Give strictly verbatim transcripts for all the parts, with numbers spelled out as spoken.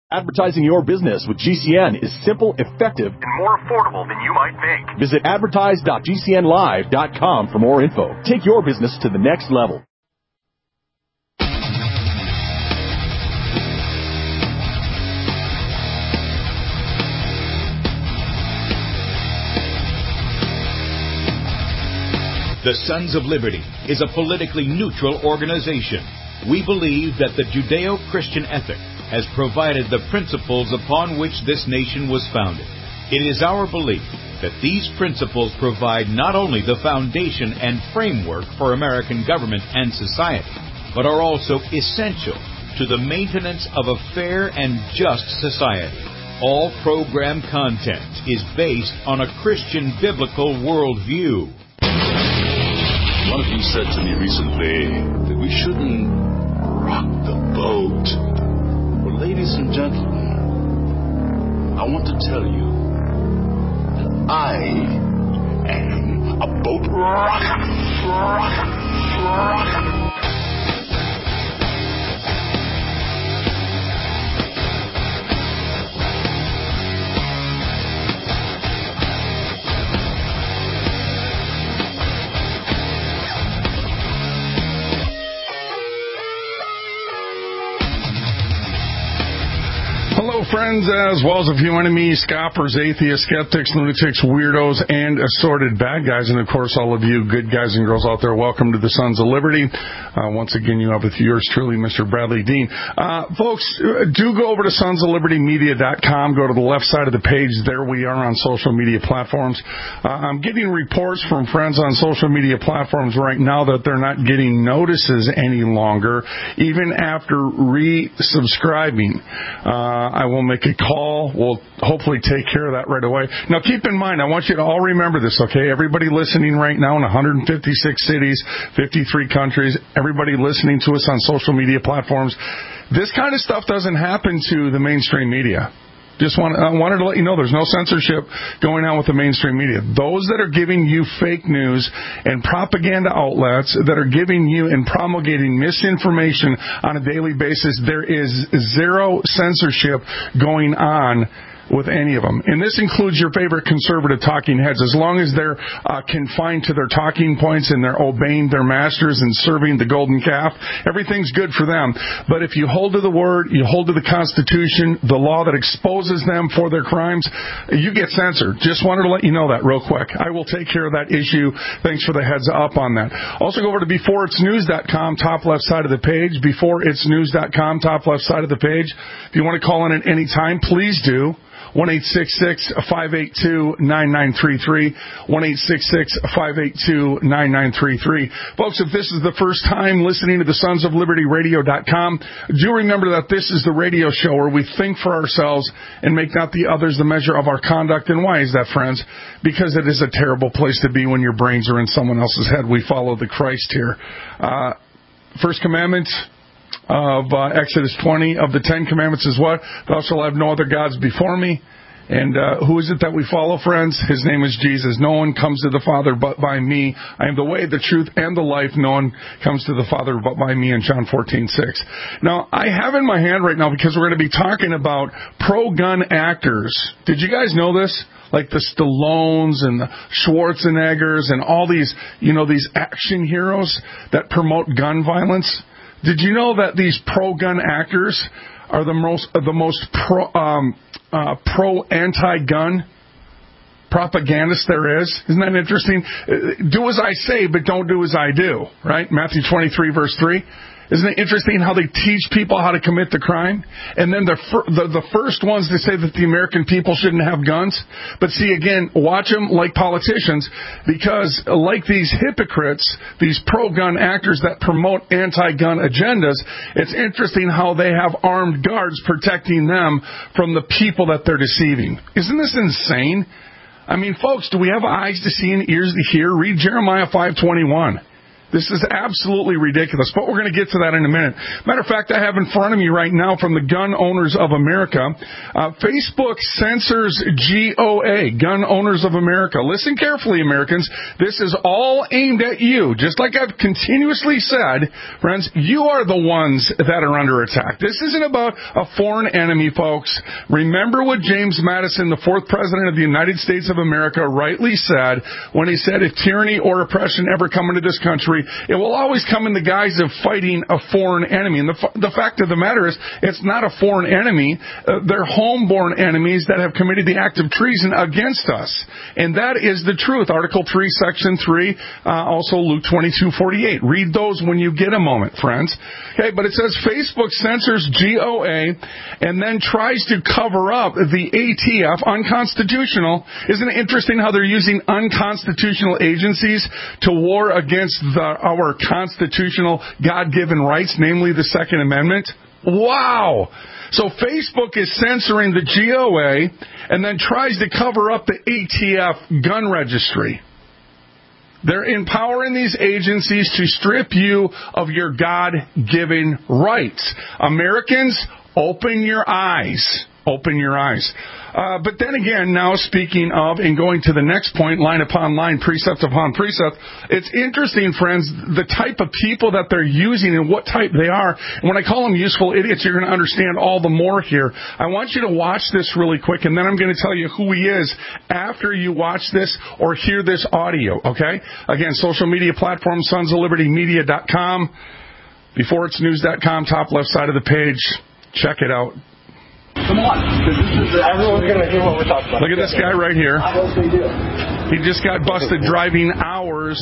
Advertising your business with G C N is simple, effective, and more affordable than you might think. Visit advertise dot g c n live dot com for more info. Take your business to the next level. The Sons of Liberty is a politically neutral organization. We believe that the Judeo-Christian ethic has provided the principles upon which this nation was founded. It is our belief that these principles provide not only the foundation and framework for American government and society, but are also essential to the maintenance of a fair and just society. All program content is based on a Christian biblical worldview. One of you said to me recently that we shouldn't rock the boat. Well, ladies and gentlemen, I want to tell you that I am a boat rocker. Rocker. Rocker. Hello, friends, as well as a few enemies, scoffers, atheists, skeptics, lunatics, weirdos, and assorted bad guys. And, of course, all of you good guys and girls out there, welcome to the Sons of Liberty. Uh, once again, you have with yours truly, Mister Bradley Dean. Uh, folks, do go over to sons of liberty media dot com. Go to the left side of the page. There we are on social media platforms. Uh, I'm getting reports from friends on social media platforms right now that they're not getting notices any longer, even after resubscribing. Uh, I will make a call. We'll hopefully take care of that right away. Now, keep in mind, I want you to all remember this, okay? Everybody listening right now in one hundred fifty-six cities, fifty-three countries, everybody listening to us on social media platforms, this kind of stuff doesn't happen to the mainstream media. Just want, I wanted to let you know there's no censorship going on with the mainstream media. Those that are giving you fake news and propaganda outlets that are giving you and promulgating misinformation on a daily basis, there is zero censorship going on with any of them. And this includes your favorite conservative talking heads. As long as they're uh, confined to their talking points and they're obeying their masters and serving the golden calf, everything's good for them. But if you hold to the word, you hold to the Constitution, the law that exposes them for their crimes, you get censored. Just wanted to let you know that real quick. I will take care of that issue. Thanks for the heads up on that. Also go over to before it's news dot com, top left side of the page, before it's news dot com, top left side of the page. If you want to call in at any time, please do. one eight six six, five eight two, nine nine three three. one eight six six, five eight two, nine nine three three. Folks, if this is the first time listening to the sons of liberty radio dot com, do remember that this is the radio show where we think for ourselves and make not the others the measure of our conduct. And why is that, friends? Because it is a terrible place to be when your brains are in someone else's head. We follow the Christ here. Uh, first commandment of uh, Exodus twenty of the Ten Commandments is what? Thou shalt have no other gods before me. And uh, who is it that we follow, friends? His name is Jesus. No one comes to the Father but by me. I am the way, the truth, and the life. No one comes to the Father but by me in John fourteen six. Now, I have in my hand right now, because we're going to be talking about pro-gun actors. Did you guys know this? Like the Stallones and the Schwarzeneggers and all these, you know, these action heroes that promote gun violence. Did you know that these pro-gun actors are the most uh, the most pro um, uh, pro anti-gun propagandists there is? Isn't that interesting? Uh, do as I say, but don't do as I do. Right? Matthew twenty-three, verse three. Isn't it interesting how they teach people how to commit the crime? And then the, fir- the the first ones to say that the American people shouldn't have guns. But see, again, watch them like politicians, because like these hypocrites, these pro-gun actors that promote anti-gun agendas, it's interesting how they have armed guards protecting them from the people that they're deceiving. Isn't this insane? I mean, folks, do we have eyes to see and ears to hear? Read Jeremiah five twenty-one. This is absolutely ridiculous, but we're going to get to that in a minute. Matter of fact, I have in front of me right now from the Gun Owners of America, uh, Facebook censors G O A, Gun Owners of America. Listen carefully, Americans. This is all aimed at you. Just like I've continuously said, friends, you are the ones that are under attack. This isn't about a foreign enemy, folks. Remember what James Madison, the fourth president of the United States of America, rightly said when he said, if tyranny or oppression ever come into this country, it will always come in the guise of fighting a foreign enemy. And the, the fact of the matter is, it's not a foreign enemy. Uh, they're homeborn enemies that have committed the act of treason against us. And that is the truth. Article three, Section three, uh, also Luke twenty-two forty-eight. Read those when you get a moment, friends. Okay, but it says Facebook censors G O A and then tries to cover up the A T F, unconstitutional. Isn't it interesting how they're using unconstitutional agencies to war against the our constitutional God-given rights, namely the Second Amendment? Wow! So Facebook is censoring the G O A and then tries to cover up the A T F gun registry. They're empowering these agencies to strip you of your God-given rights. Americans, open your eyes. Open your eyes. Uh, but then again, now speaking of and going to the next point, line upon line, precept upon precept, it's interesting, friends, the type of people that they're using and what type they are. And when I call them useful idiots, you're going to understand all the more here. I want you to watch this really quick, and then I'm going to tell you who he is after you watch this or hear this audio, okay? Again, social media platform, sons of liberty media dot com, before it's news dot com, top left side of the page. Check it out. Come on, because this is the, everyone's going to hear what we're talking about. Look at this guy right here. I hope they do. He just got busted driving hours.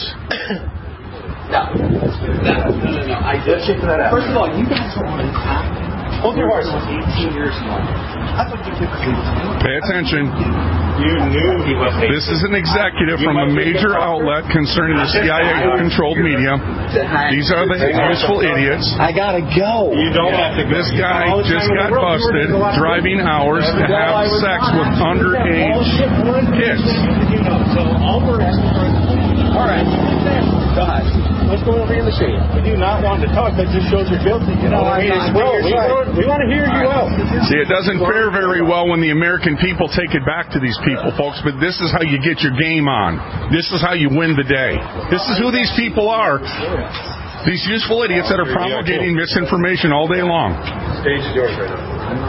No, no, no, no, no. I did check that out. First of all, you guys don't want to clap. Hold your horse. eighteen years long. I thought you could. Pay attention. You knew he was. This is an executive from a major outlet concerning the C I A-controlled media. These are the useful idiots. I gotta go. You don't have to go. This guy just got busted driving hours to have sex with underage kids. So all we're asking for. All right. Go ahead. Let's go over here in the shade. We do not want to talk. That just shows you're guilty. You know what I mean? Well, we, want, we want to hear you out. See, it doesn't fare very well when the American people take it back to these people, folks, but this is how you get your game on. This is how you win the day. This is who these people are. These useful idiots that are promulgating misinformation all day long. Stage is yours right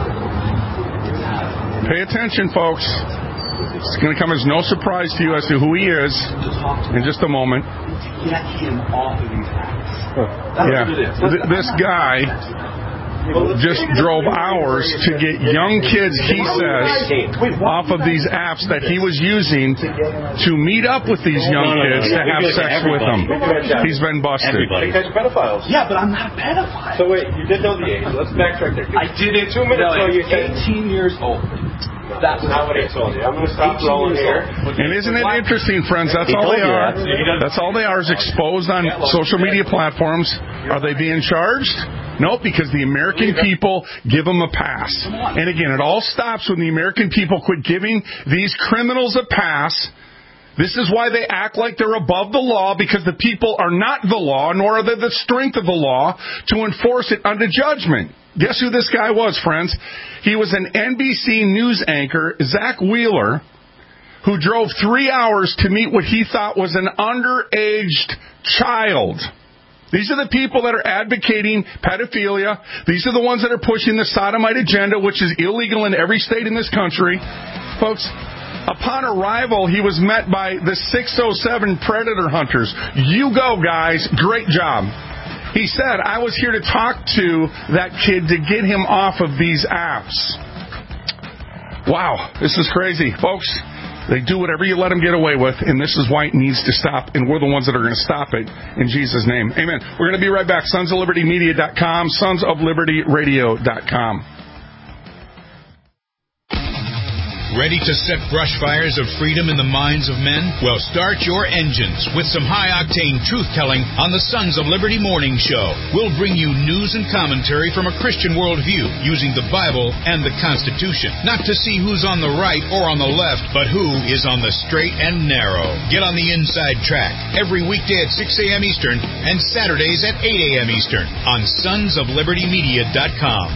now. Pay attention, folks. It's going to come as no surprise to you as to who he is in just a moment. Get him off of these apps. Yeah, Th- this guy just drove hours to get young kids, he says, off of these apps that he was using to meet up with these young kids to have sex with them. He's been busted. Because you're pedophiles. Yeah, but I'm not a pedophile. So wait, you did know the age. Let's backtrack there. I did it two minutes ago. You're eighteen years old. That's not what I told you. I'm going to stop rolling here. And isn't it interesting, friends? That's all they are. That's all they are is exposed on social media platforms. Are they being charged? No, because the American people give them a pass. And again, it all stops when the American people quit giving these criminals a pass. This is why they act like they're above the law, because the people are not the law, nor are they the strength of the law to enforce it unto judgment. Guess who this guy was, friends? He was an N B C News anchor, Zach Wheeler, who drove three hours to meet what he thought was an underaged child. These are the people that are advocating pedophilia. These are the ones that are pushing the sodomite agenda, which is illegal in every state in this country. Folks, upon arrival, he was met by the six oh seven Predator hunters. You go, guys. Great job. He said, I was here to talk to that kid to get him off of these apps. Wow, this is crazy. Folks, they do whatever you let them get away with, and this is why it needs to stop, and we're the ones that are going to stop it in Jesus' name. Amen. We're going to be right back. sons of liberty media dot com, sons of liberty radio dot com. Ready to set brush fires of freedom in the minds of men? Well, start your engines with some high-octane truth-telling on the Sons of Liberty Morning Show. We'll bring you news and commentary from a Christian worldview using the Bible and the Constitution. Not to see who's on the right or on the left, but who is on the straight and narrow. Get on the inside track every weekday at six a.m. Eastern and Saturdays at eight a.m. Eastern on sons of liberty media dot com.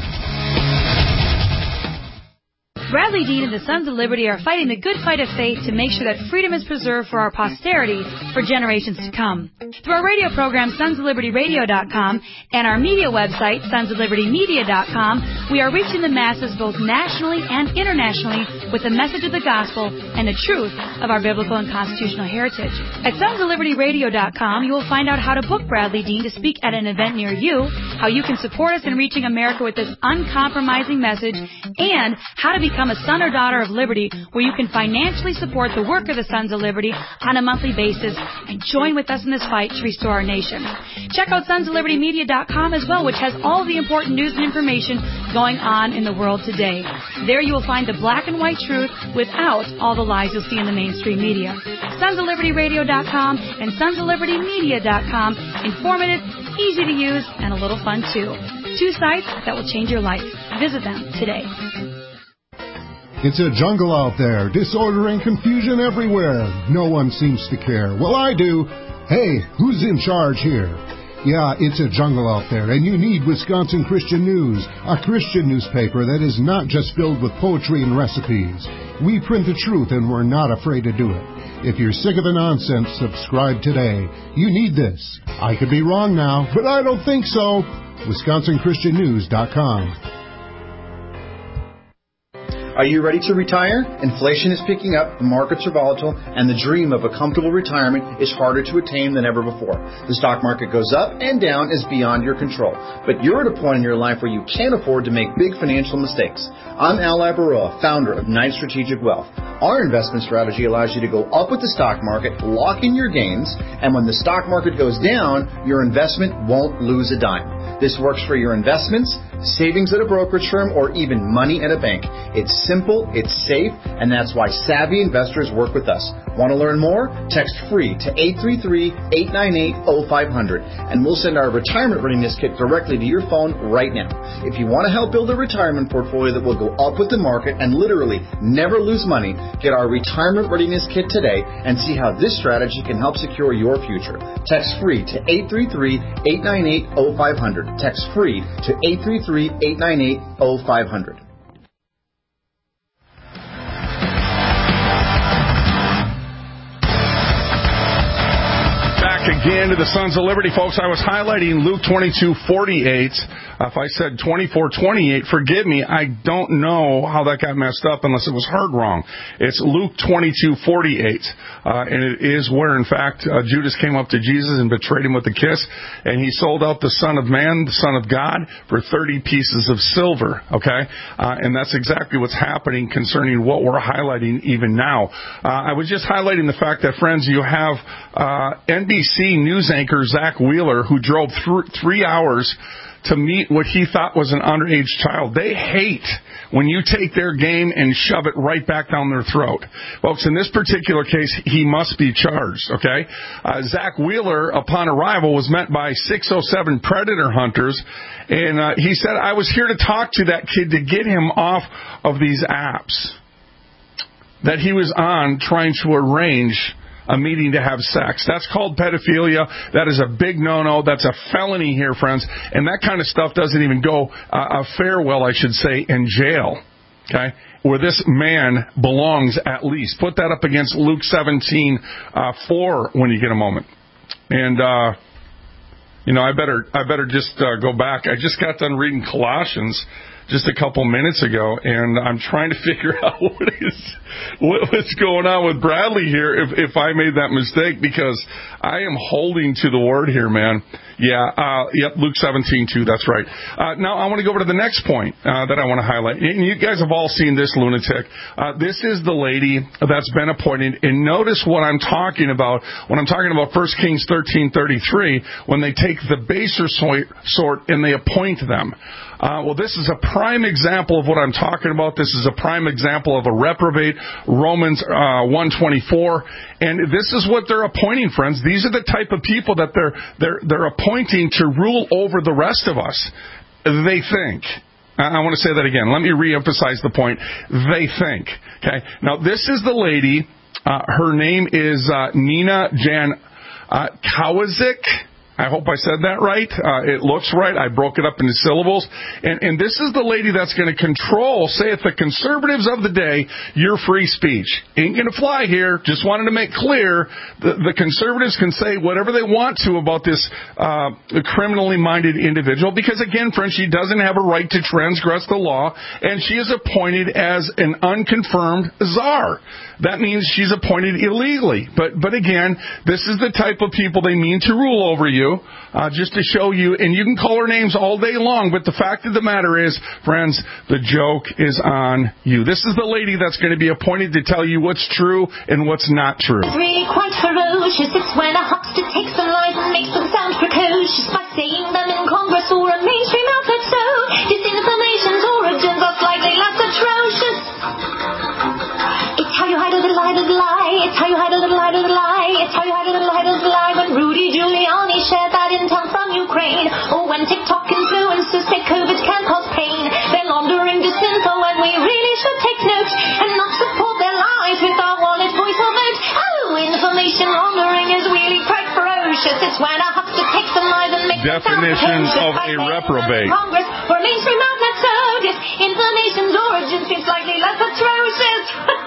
Bradley Dean and the Sons of Liberty are fighting the good fight of faith to make sure that freedom is preserved for our posterity for generations to come. Through our radio program, sons of liberty radio dot com, and our media website, sons of liberty media dot com, we are reaching the masses both nationally and internationally with the message of the gospel and the truth of our biblical and constitutional heritage. At sons of liberty radio dot com, you will find out how to book Bradley Dean to speak at an event near you, how you can support us in reaching America with this uncompromising message, and how to become a son or daughter of liberty, where you can financially support the work of the Sons of Liberty on a monthly basis and join with us in this fight to restore our nation. Check out sons of liberty media dot com as well, which has all the important news and information going on in the world today. There you will find the black and white truth without all the lies you'll see in the mainstream media. sons of liberty radio dot com and sons of liberty media dot com. Informative, easy to use, and a little fun too. Two sites that will change your life. Visit them today. It's a jungle out there, disorder and confusion everywhere. No one seems to care. Well, I do. Hey, who's in charge here? Yeah, it's a jungle out there, and you need Wisconsin Christian News, a Christian newspaper that is not just filled with poetry and recipes. We print the truth, and we're not afraid to do it. If you're sick of the nonsense, subscribe today. You need this. I could be wrong now, but I don't think so. Wisconsin Christian News dot com. Are you ready to retire? Inflation is picking up, the markets are volatile, and the dream of a comfortable retirement is harder to attain than ever before. The stock market goes up and down is beyond your control. But you're at a point in your life where you can't afford to make big financial mistakes. I'm Al Labaroa, founder of Knight Strategic Wealth. Our investment strategy allows you to go up with the stock market, lock in your gains, and when the stock market goes down, your investment won't lose a dime. This works for your investments, savings at a brokerage firm, or even money at a bank. It's simple, it's safe, and that's why savvy investors work with us. Want to learn more? Text FREE to eight three three, eight nine eight, zero five zero zero, and we'll send our retirement readiness kit directly to your phone right now. If you want to help build a retirement portfolio that will go up with the market and literally never lose money, get our retirement readiness kit today and see how this strategy can help secure your future. Text FREE to eight three three, eight nine eight, zero five zero zero. Text FREE to eight three three, eight nine eight, zero five zero zero. Back again to the Sons of Liberty, folks. I was highlighting Luke twenty-two forty-eight. Uh, if I said twenty-four twenty-eight, forgive me. I don't know how that got messed up unless it was heard wrong. It's Luke twenty-two forty-eight. Uh, and it is where, in fact, uh, Judas came up to Jesus and betrayed him with a kiss. And he sold out the Son of Man, the Son of God, for thirty pieces of silver. Okay? Uh, and that's exactly what's happening concerning what we're highlighting even now. Uh, I was just highlighting the fact that, friends, you have uh, N B C news anchor Zach Wheeler, who drove th- three hours to meet what he thought was an underage child. They hate when you take their game and shove it right back down their throat. Folks, in this particular case, he must be charged, okay? Uh, Zach Wheeler, upon arrival, was met by six oh seven Predator hunters, and uh, he said, I was here to talk to that kid to get him off of these apps that he was on trying to arrange a meeting to have sex. That's called pedophilia. That is a big no-no. That's a felony here, friends. And that kind of stuff doesn't even go uh, a farewell, I should say, in jail. Okay? Where this man belongs at least. Put that up against Luke seventeen four when you get a moment. And, uh, you know, I better I better just uh, go back. I just got done reading Colossians just a couple minutes ago, and I'm trying to figure out what is what, what's going on with Bradley here if, if I made that mistake, because I am holding to the word here, man. Yeah, uh, yep, Luke seventeen two, that's right. Uh, now I want to go over to the next point uh, that I want to highlight. And you guys have all seen this lunatic. Uh, this is the lady that's been appointed, and notice what I'm talking about when I'm talking about First Kings thirteen thirty-three, when they take the baser sort and they appoint them. Uh, well, this is a prime example of what I'm talking about. This is a prime example of a reprobate, Romans uh, one twenty-four, and this is what they're appointing, friends. These are the type of people that they're they're they're appointing to rule over the rest of us. They think. I want to say that again. Let me reemphasize the point. They think. Okay. Now, this is the lady. Uh, her name is uh, Nina Jan uh, Kowaczyk. I hope I said that right. Uh, it looks right. I broke it up into syllables. And, and this is the lady that's going to control, saith the conservatives of the day, your free speech. Ain't going to fly here. Just wanted to make clear the, the conservatives can say whatever they want to about this uh, criminally minded individual. Because, again, friends, she doesn't have a right to transgress the law. And she is appointed as an unconfirmed czar. That means she's appointed illegally. But, but again, this is the type of people they mean to rule over you. Uh, just to show you, and you can call her names all day long, but the fact of the matter is, friends, the joke is on you. This is the lady that's going to be appointed to tell you what's true and what's not true. It's really quite ferocious. It's when a huckster takes some lies and makes them sound precocious by saying them in Congress or a mainstream outlet. So disinformation's origins are slightly less atrocious. It's how you hide a little, hide a little lie. It's how you hide a little, hide a little lie. It's how you hide a little, hide a little lie. When Rudy Giuliani shared that intel from Ukraine, or when TikTok influencers say COVID can cause pain, they're laundering disinfo and we really should take note and not support their lies with our wallet, voice or vote. Oh, information laundering is really quite ferocious. It's when a huckster takes some lies and makes them sound Definition of a reprobate. Congress or a mainstream outlet. So disinformation's origin seems slightly less atrocious.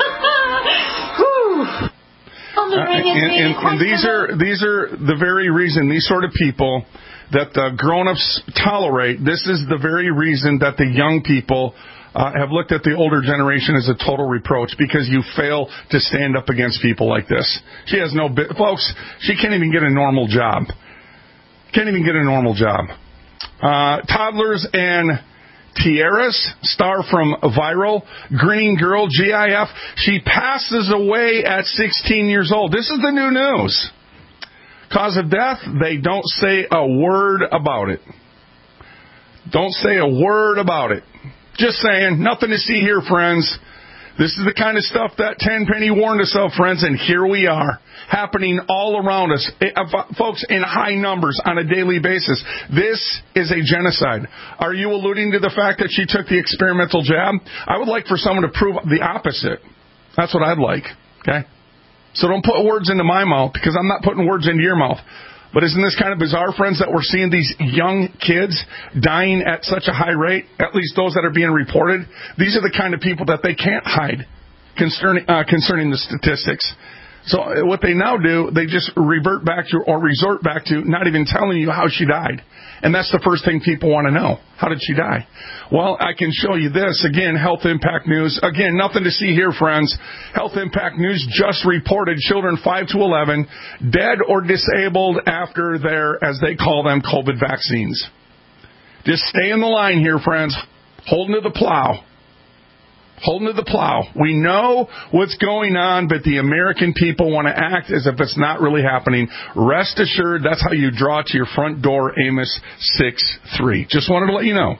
Whew. Uh, and, and, and these are these are the very reason, these sort of people that the grown-ups tolerate, this is the very reason that the young people uh, have looked at the older generation as a total reproach, because you fail to stand up against people like this. She has no... Folks, she can't even get a normal job. Can't even get a normal job. Uh, toddlers and... Tiaras, star from Viral, Grinning Girl, G I F, she passes away at sixteen years old. This is the new news. Cause of death, they don't say a word about it. Don't say a word about it. Just saying, nothing to see here, friends. This is the kind of stuff that Tenpenny warned us of, friends, and here we are, happening all around us, folks, in high numbers on a daily basis. This is a genocide. Are you alluding to the fact that she took the experimental jab? I would like for someone to prove the opposite. That's what I'd like, okay? So don't put words into my mouth, because I'm not putting words into your mouth. But isn't this kind of bizarre, friends, that we're seeing these young kids dying at such a high rate, at least those that are being reported? These are the kind of people that they can't hide concerning, uh, concerning the statistics. So what they now do, they just revert back to or resort back to not even telling you how she died. And that's the first thing people want to know. How did she die? Well, I can show you this. Again, Health Impact News. Again, nothing to see here, friends. Health Impact News just reported children five to eleven dead or disabled after their, as they call them, COVID vaccines. Just stay in the line here, friends. Holding to the plow. Holding to the plow. We know what's going on, but the American people want to act as if it's not really happening. Rest assured, that's how you draw to your front door, Amos six three. Just wanted to let you know.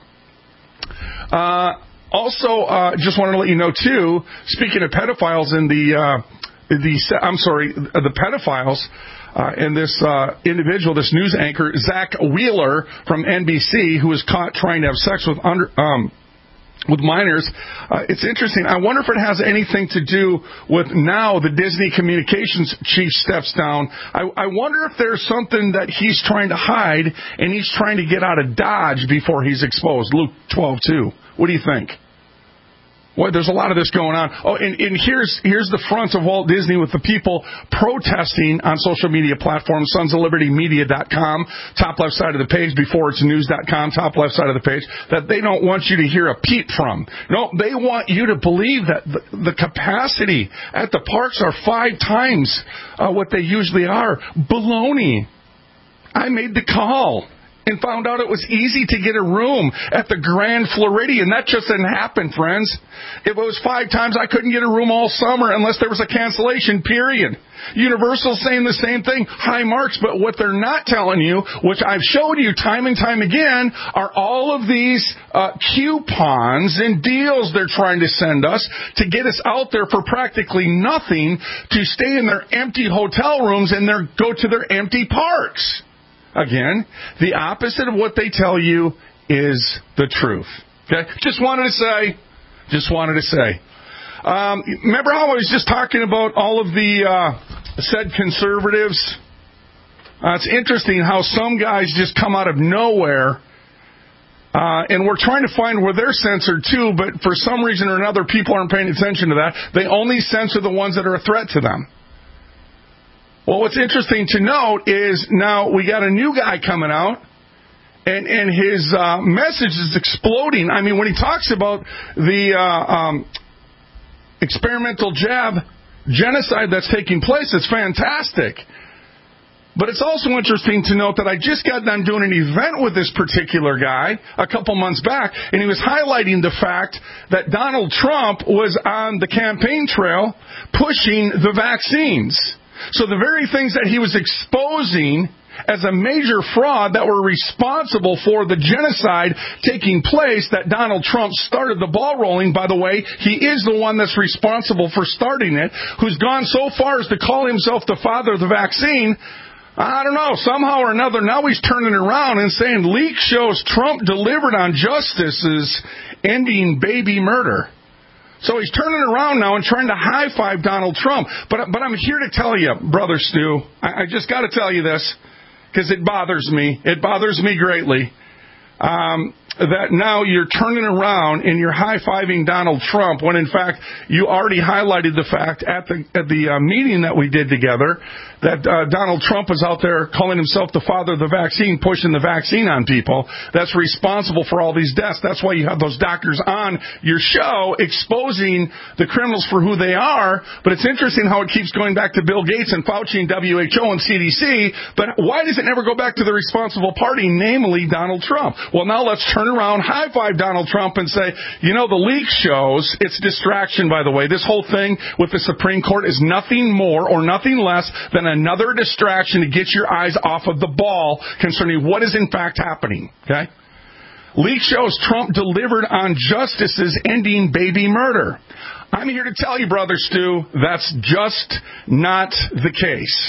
Uh, also, uh, just wanted to let you know, too, speaking of pedophiles in the, uh, the I'm sorry, the pedophiles, Uh, and this uh, individual, this news anchor, Zach Wheeler from N B C, who was caught trying to have sex with under, um, with minors. Uh, it's interesting. I wonder if it has anything to do with now the Disney communications chief steps down. I, I wonder if there's something that he's trying to hide and he's trying to get out of Dodge before he's exposed. Luke twelve two. What do you think? Well, there's a lot of this going on. Oh, and, and here's here's the front of Walt Disney with the people protesting on social media platforms, sons of liberty media dot com, top left side of the page, before it's news dot com, top left side of the page, that they don't want you to hear a peep from. No, they want you to believe that the, the capacity at the parks are five times uh, what they usually are. Baloney. I made the call. and found out it was easy to get a room at the Grand Floridian. That just didn't happen, friends. If it was five times, I couldn't get a room all summer unless there was a cancellation, period. Universal's saying the same thing, high marks, but what they're not telling you, which I've showed you time and time again, are all of these uh, coupons and deals they're trying to send us to get us out there for practically nothing to stay in their empty hotel rooms and their, go to their empty parks. Again, the opposite of what they tell you is the truth. Okay? Just wanted to say, just wanted to say. Um, remember how I was just talking about all of the uh, said conservatives? Uh, it's interesting how some guys just come out of nowhere, uh, and we're trying to find where they're censored too, but for some reason or another, people aren't paying attention to that. They only censor the ones that are a threat to them. Well, what's interesting to note is now we got a new guy coming out, and, and his uh, message is exploding. I mean, when he talks about the uh, um, experimental jab genocide that's taking place, it's fantastic. But it's also interesting to note that I just got done doing an event with this particular guy a couple months back, and he was highlighting the fact that Donald Trump was on the campaign trail pushing the vaccines. So the very things that he was exposing as a major fraud that were responsible for the genocide taking place, that Donald Trump started the ball rolling. By the way, he is the one that's responsible for starting it, who's gone so far as to call himself the father of the vaccine. I don't know, somehow or another, now he's turning around and saying leak shows Trump delivered on justices ending baby murder. So he's turning around now and trying to high-five Donald Trump. But but I'm here to tell you, Brother Stu, I, I just got to tell you this, because it bothers me. It bothers me greatly. Um, that now you're turning around and you're high-fiving Donald Trump when, in fact, you already highlighted the fact at the at the uh, meeting that we did together that uh, Donald Trump was out there calling himself the father of the vaccine, pushing the vaccine on people. That's responsible for all these deaths. That's why you have those doctors on your show exposing the criminals for who they are. But it's interesting how it keeps going back to Bill Gates and Fauci and W H O and C D C. But why does it never go back to the responsible party, namely Donald Trump? Well, now let's turn around, high-five Donald Trump and say, you know, the leak shows, it's distraction, by the way. This whole thing with the Supreme Court is nothing more or nothing less than another distraction to get your eyes off of the ball concerning what is in fact happening, okay? Leak shows Trump delivered on justices ending baby murder. I'm here to tell you, Brother Stu, that's just not the case.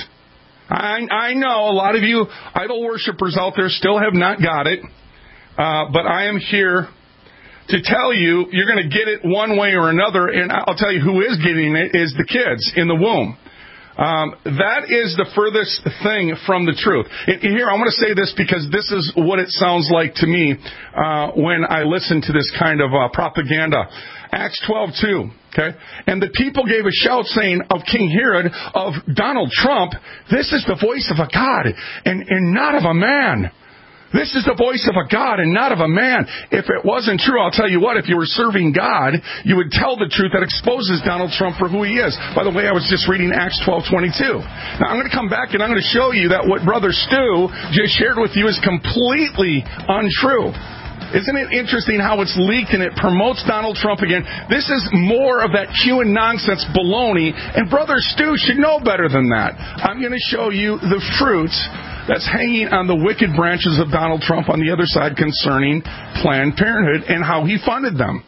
I, I know a lot of you idol worshipers out there still have not got it. Uh, but I am here to tell you, you're going to get it one way or another, and I'll tell you who is getting it is the kids in the womb. Um, that is the furthest thing from the truth. And here, I want to say this because this is what it sounds like to me uh, when I listen to this kind of uh, propaganda. Acts twelve two, okay? And the people gave a shout saying of King Herod, of Donald Trump, this is the voice of a God and, and not of a man. This is the voice of a God and not of a man. If it wasn't true, I'll tell you what, if you were serving God, you would tell the truth that exposes Donald Trump for who he is. By the way, I was just reading Acts twelve twenty-two. Now, I'm going to come back and I'm going to show you that what Brother Stu just shared with you is completely untrue. Isn't it interesting how it's leaked and it promotes Donald Trump again? This is more of that Q and nonsense baloney, and Brother Stu should know better than that. I'm going to show you the fruits that's hanging on the wicked branches of Donald Trump on the other side concerning Planned Parenthood and how he funded them.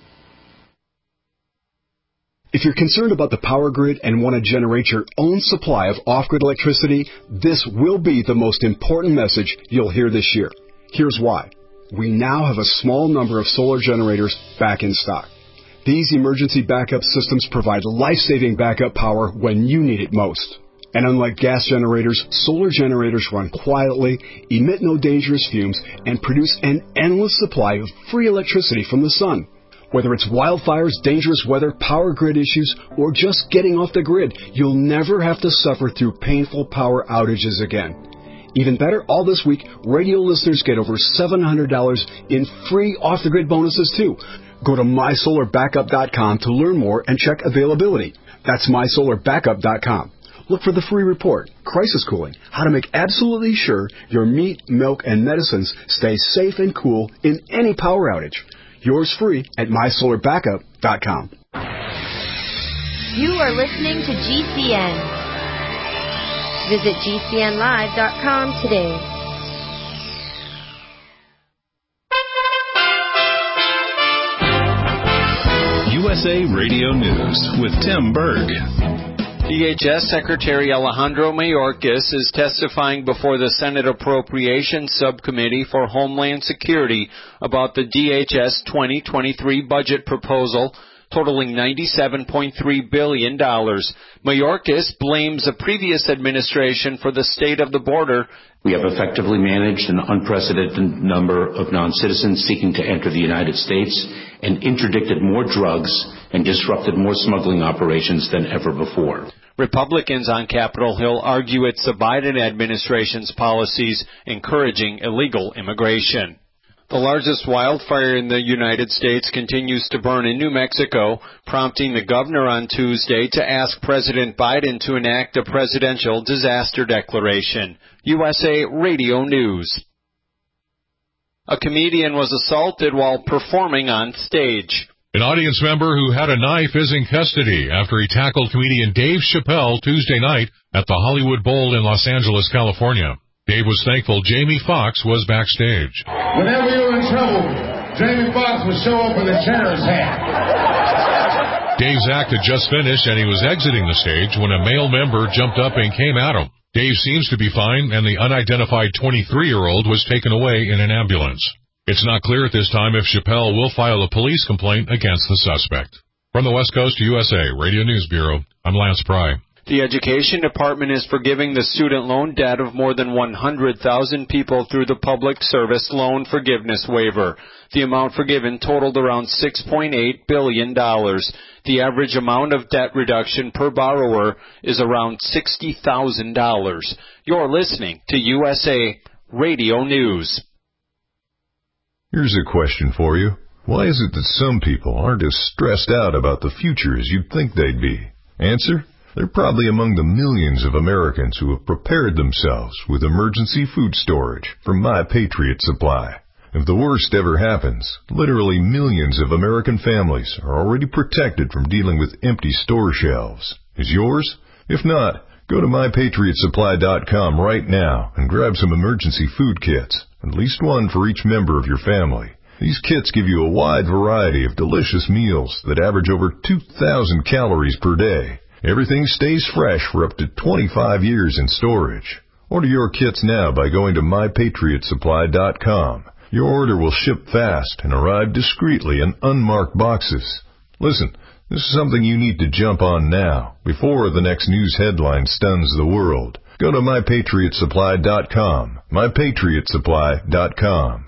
If you're concerned about the power grid and want to generate your own supply of off-grid electricity, this will be the most important message you'll hear this year. Here's why. We now have a small number of solar generators back in stock. These emergency backup systems provide life-saving backup power when you need it most. And unlike gas generators, solar generators run quietly, emit no dangerous fumes, and produce an endless supply of free electricity from the sun. Whether it's wildfires, dangerous weather, power grid issues, or just getting off the grid, you'll never have to suffer through painful power outages again. Even better, all this week, radio listeners get over seven hundred dollars in free off-the-grid bonuses, too. Go to my solar backup dot com to learn more and check availability. That's my solar backup dot com. look for the free report, Crisis Cooling, how to make absolutely sure your meat, milk, and medicines stay safe and cool in any power outage. Yours free at my solar backup dot com. You are listening to G C N. Visit G C N live dot com today. U S A Radio News with Tim Berg. D H S Secretary Alejandro Mayorkas is testifying before the Senate Appropriations Subcommittee for Homeland Security about the D H S twenty twenty-three budget proposal totaling ninety-seven point three billion dollars. Mayorkas blames a previous administration for the state of the border. We have effectively managed an unprecedented number of non-citizens seeking to enter the United States and interdicted more drugs and disrupted more smuggling operations than ever before. Republicans on Capitol Hill argue it's the Biden administration's policies encouraging illegal immigration. The largest wildfire in the United States continues to burn in New Mexico, prompting the governor on Tuesday to ask President Biden to enact a presidential disaster declaration. U S A Radio News. A comedian was assaulted while performing on stage. An audience member who had a knife is in custody after he tackled comedian Dave Chappelle Tuesday night at the Hollywood Bowl in Los Angeles, California. Dave was thankful Jamie Foxx was backstage. Whenever you were in trouble, Jamie Foxx would show up with a generous hand. Dave's act had just finished and he was exiting the stage when a male member jumped up and came at him. Dave seems to be fine, and the unidentified twenty-three-year-old was taken away in an ambulance. It's not clear at this time if Chappelle will file a police complaint against the suspect. From the West Coast to U S A Radio News Bureau, I'm Lance Pry. The Education Department is forgiving the student loan debt of more than one hundred thousand people through the Public Service Loan Forgiveness Waiver. The amount forgiven totaled around six point eight billion dollars. The average amount of debt reduction per borrower is around sixty thousand dollars. You're listening to U S A Radio News. Here's a question for you. Why is it that some people aren't as stressed out about the future as you'd think they'd be? Answer? They're probably among the millions of Americans who have prepared themselves with emergency food storage from My Patriot Supply. If the worst ever happens, literally millions of American families are already protected from dealing with empty store shelves. Is yours? If not, go to my patriot supply dot com right now and grab some emergency food kits, at least one for each member of your family. These kits give you a wide variety of delicious meals that average over two thousand calories per day. Everything stays fresh for up to twenty-five years in storage. Order your kits now by going to my patriot supply dot com. Your order will ship fast and arrive discreetly in unmarked boxes. Listen, this is something you need to jump on now, before the next news headline stuns the world. Go to my patriot supply dot com. my patriot supply dot com.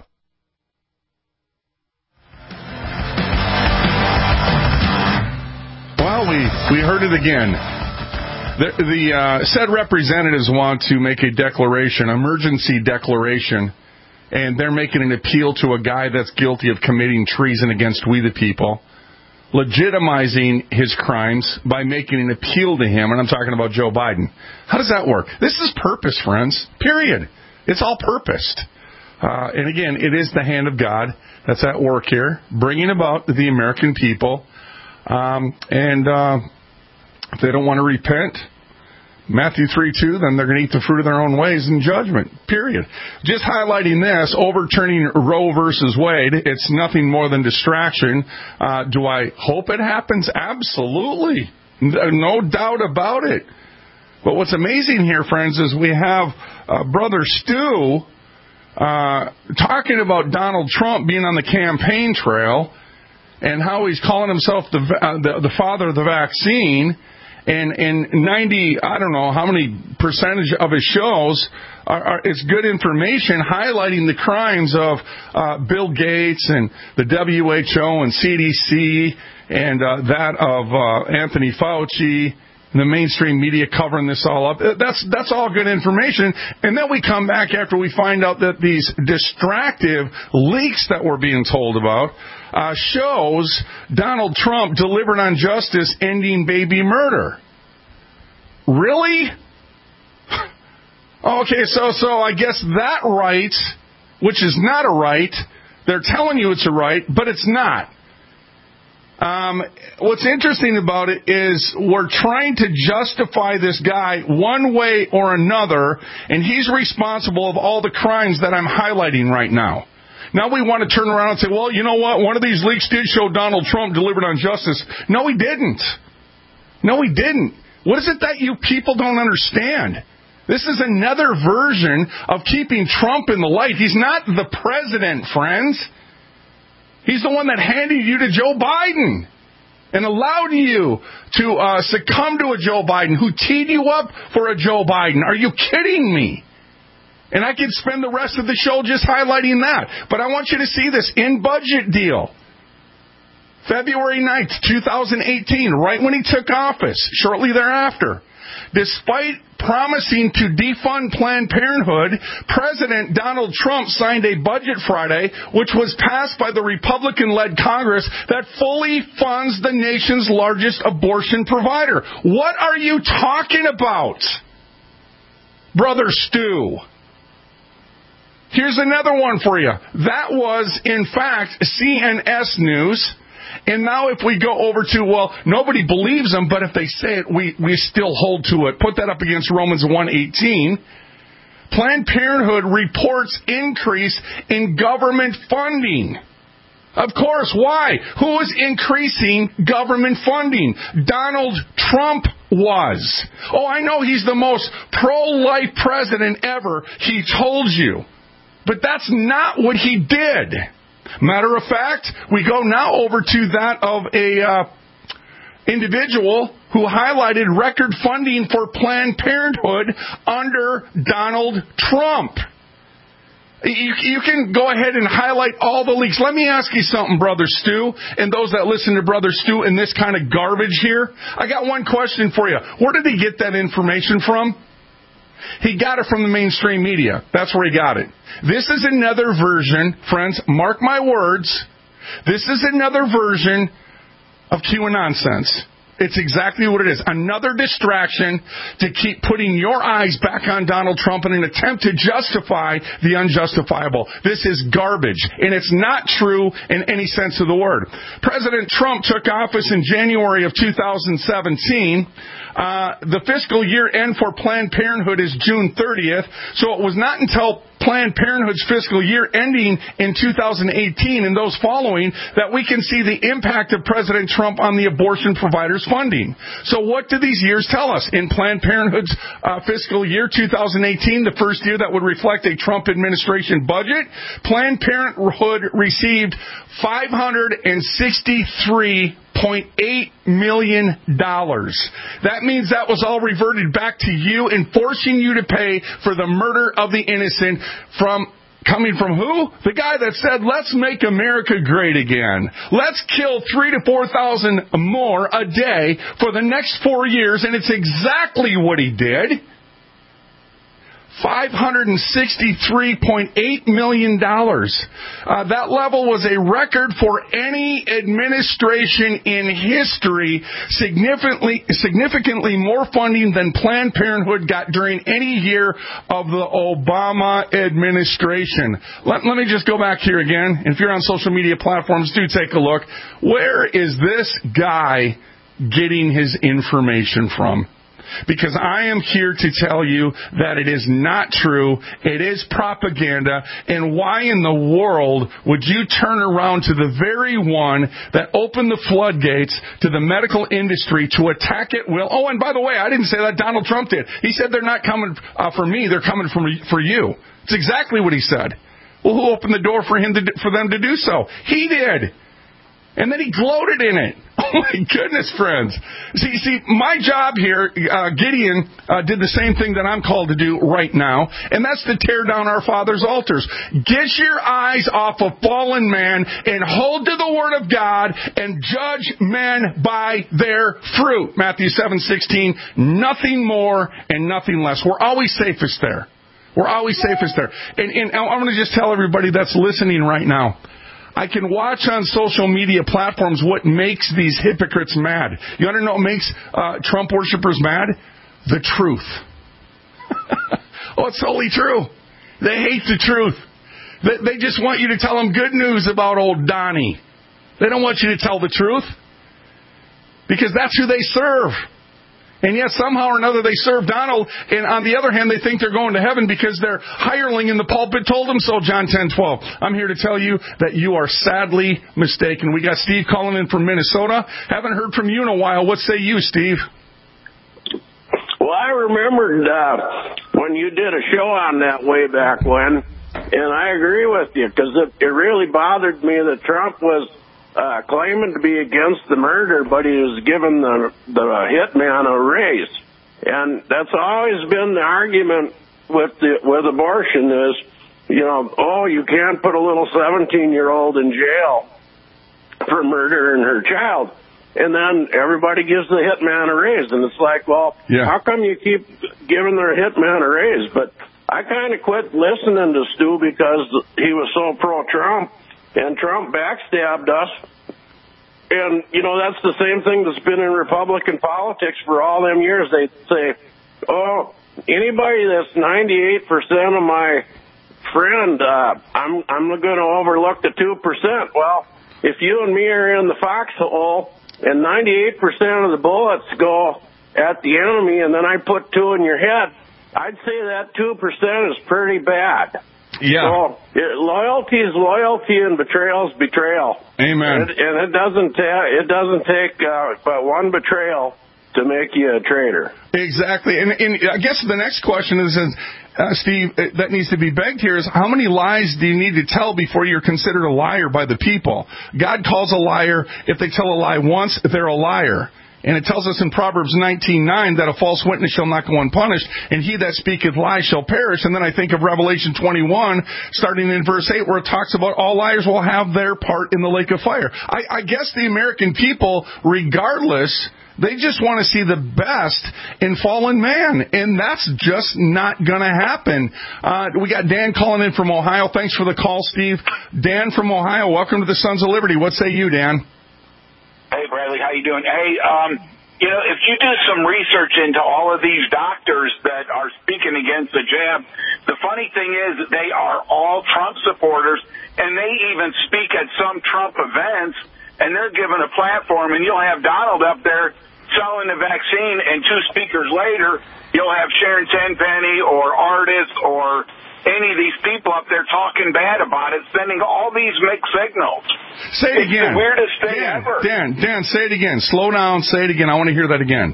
Well, we, we heard it again. The, the uh, said representatives want to make a declaration, emergency declaration, and they're making an appeal to a guy that's guilty of committing treason against we the people, legitimizing his crimes by making an appeal to him, and I'm talking about Joe Biden. How does that work? This is purpose, friends, period. It's all purposed. Uh, and again, it is the hand of God that's at work here, bringing about the American people. Um, and uh, if they don't want to repent, Matthew three two, then they're going to eat the fruit of their own ways in judgment, period. Just highlighting this, overturning Roe versus Wade, it's nothing more than distraction. Uh, do I hope it happens? Absolutely. No doubt about it. But what's amazing here, friends, is we have uh, Brother Stu uh, talking about Donald Trump being on the campaign trail and how he's calling himself the uh, the, the father of the vaccine. And in ninety, I don't know how many percentage of his shows, are, are, it's good information highlighting the crimes of uh, Bill Gates and the W H O and C D C and uh, that of uh, Anthony Fauci, and the mainstream media covering this all up. That's that's all good information. And then we come back after we find out that these distractive leaks that we're being told about Uh, shows Donald Trump delivered on justice ending baby murder. Really? Okay, so so I guess that right, which is not a right, they're telling you it's a right, but it's not. Um, what's interesting about it is we're trying to justify this guy one way or another, and he's responsible of all the crimes that I'm highlighting right now. Now we want to turn around and say, well, you know what? One of these leaks did show Donald Trump delivered on justice. No, he didn't. No, he didn't. What is it that you people don't understand? This is another version of keeping Trump in the light. He's not the president, friends. He's the one that handed you to Joe Biden and allowed you to uh, succumb to a Joe Biden, who teed you up for a Joe Biden. Are you kidding me? And I could spend the rest of the show just highlighting that. But I want you to see this in budget deal. February ninth, twenty eighteen, right when he took office, shortly thereafter. Despite promising to defund Planned Parenthood, President Donald Trump signed a budget Friday, which was passed by the Republican-led Congress, that fully funds the nation's largest abortion provider. What are you talking about, Brother Stu? Here's another one for you. That was, in fact, C N S News. And now if we go over to, well, nobody believes them, but if they say it, we, we still hold to it. Put that up against Romans one eighteen. Planned Parenthood reports increase in government funding. Of course, why? Who is increasing government funding? Donald Trump was. Oh, I know he's the most pro-life president ever, he told you. But that's not what he did. Matter of fact, we go now over to that of a uh, individual who highlighted record funding for Planned Parenthood under Donald Trump. You, you can go ahead and highlight all the leaks. Let me ask you something, Brother Stu, and those that listen to Brother Stu in this kind of garbage here. I got one question for you. Where did he get that information from? He got it from the mainstream media. That's where he got it. This is another version, friends, mark my words, this is another version of QAnon nonsense. It's exactly what it is. Another distraction to keep putting your eyes back on Donald Trump in an attempt to justify the unjustifiable. This is garbage, and it's not true in any sense of the word. President Trump took office in January of two thousand seventeen. Uh, the fiscal year end for Planned Parenthood is June thirtieth, so it was not until Planned Parenthood's fiscal year ending in two thousand eighteen and those following that we can see the impact of President Trump on the abortion providers' funding. So what do these years tell us? In Planned Parenthood's uh, fiscal year two thousand eighteen, the first year that would reflect a Trump administration budget, Planned Parenthood received five hundred sixty-three point eight million dollars. That means that was all reverted back to you and forcing you to pay for the murder of the innocent from coming from who? The guy that said, let's make America great again. Let's kill three to four thousand more a day for the next four years, and it's exactly what he did. five hundred sixty-three point eight million dollars. Uh, that level was a record for any administration in history, significantly, significantly more funding than Planned Parenthood got during any year of the Obama administration. Let, let me just go back here again. If you're on social media platforms, do take a look. Where is this guy getting his information from? Because I am here to tell you that it is not true, it is propaganda, and why in the world would you turn around to the very one that opened the floodgates to the medical industry to attack at will? Oh, and by the way, I didn't say that, Donald Trump did. He said they're not coming uh, for me, they're coming for, for you. It's exactly what he said. Well, who opened the door for him to, for them to do so? He did. And then he gloated in it. Oh, my goodness, friends. See, see, my job here, uh, Gideon uh, did the same thing that I'm called to do right now, and that's to tear down our father's altars. Get your eyes off of fallen man and hold to the word of God and judge men by their fruit. Matthew seven sixteen, nothing more and nothing less. We're always safest there. We're always safest there. And, and I'm going to just tell everybody that's listening right now, I can watch on social media platforms what makes these hypocrites mad. You want to know what makes uh, Trump worshipers mad? the truth. Oh, it's totally true. They hate the truth. They, they just want you to tell them good news about old Donnie. They don't want you to tell the truth because that's who they serve. And yet somehow or another they serve Donald, and on the other hand they think they're going to heaven because their hireling in the pulpit told them so, John ten twelve. I'm here to tell you that you are sadly mistaken. We got Steve calling in from Minnesota. Haven't heard from you in a while. What say you, Steve? Well, I remembered uh, when you did a show on that way back when, and I agree with you because it, it really bothered me that Trump was Uh, claiming to be against the murder, but he was giving the the hitman a raise, and that's always been the argument with the with abortion is, you know, oh, you can't put a little seventeen-year-old in jail for murdering her child, and then everybody gives the hitman a raise, and it's like, well, yeah. How come you keep giving their hitman a raise? But I kind of quit listening to Stu because he was so pro-Trump. And Trump backstabbed us. And, you know, that's the same thing that's been in Republican politics for all them years. They say, oh, anybody that's ninety-eight percent of my friend, uh, I'm, I'm going to overlook the two percent. Well, if you and me are in the foxhole and ninety-eight percent of the bullets go at the enemy and then I put two in your head, I'd say that two percent is pretty bad. Yeah. So, it, loyalty is loyalty, and betrayal is betrayal. Amen. And, and it doesn't ta- it doesn't take uh, but one betrayal to make you a traitor. Exactly. And, and I guess the next question is, uh, Steve, that needs to be begged here is how many lies do you need to tell before you're considered a liar by the people? God calls a liar if they tell a lie once, they're a liar. And it tells us in Proverbs nineteen nine that a false witness shall not go unpunished, and he that speaketh lies shall perish. And then I think of Revelation twenty-one, starting in verse eight, where it talks about all liars will have their part in the lake of fire. I, I guess the American people, regardless, they just want to see the best in fallen man, and that's just not going to happen. Uh, we got Dan calling in from Ohio. Thanks for the call, Steve. Dan from Ohio, welcome to the Sons of Liberty. What say you, Dan? Hey, Bradley, how you doing? Hey, um, you know, if you do some research into all of these doctors that are speaking against the jab, the funny thing is that they are all Trump supporters, and they even speak at some Trump events, and they're given a platform, and you'll have Donald up there selling the vaccine, and two speakers later, you'll have Sharon Tenpenny or Artist or any of these people up there talking bad about it, sending all these mixed signals. Say it it's again. It's the weirdest thing Dan, ever. Dan, Dan, say it again. Slow down. Say it again. I want to hear that again.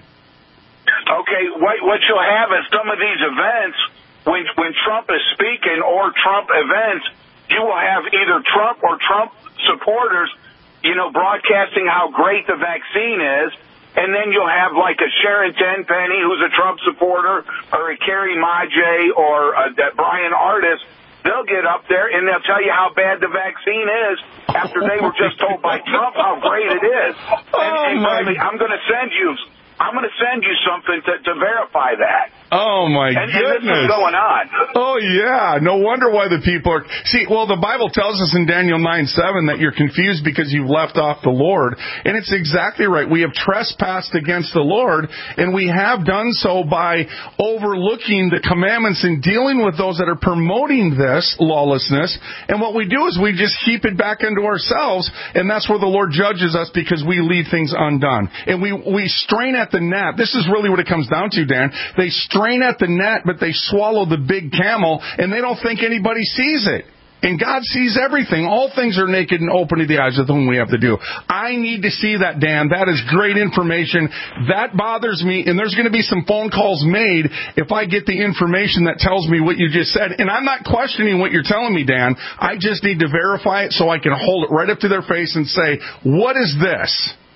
Okay, what, what you'll have is some of these events, when, when Trump is speaking or Trump events, you will have either Trump or Trump supporters, you know, broadcasting how great the vaccine is. And then you'll have like a Sharon Tenpenny, who's a Trump supporter, or a Carrie Majay, or a, a Brian Artist. They'll get up there and they'll tell you how bad the vaccine is after they were just told by Trump how great it is. And, oh and Bradley, I'm going to send you, I'm going to send you something to, to verify that. Oh, my and, goodness. And this is going on. Oh, yeah. No wonder why the people are... See, well, the Bible tells us in Daniel nine seven that you're confused because you've left off the Lord. And it's exactly right. We have trespassed against the Lord, and we have done so by overlooking the commandments and dealing with those that are promoting this lawlessness. And what we do is we just heap it back into ourselves, and that's where the Lord judges us because we leave things undone. And we, we strain at the gnat. This is really what it comes down to, Dan. They strain at the net, but they swallow the big camel, and they don't think anybody sees it. And God sees everything. All things are naked and open to the eyes of whom we have to do. I need to see that, Dan. That is great information. That bothers me, and there's going to be some phone calls made if I get the information that tells me what you just said. And I'm not questioning what you're telling me, Dan. I just need to verify it so I can hold it right up to their face and say, what is this?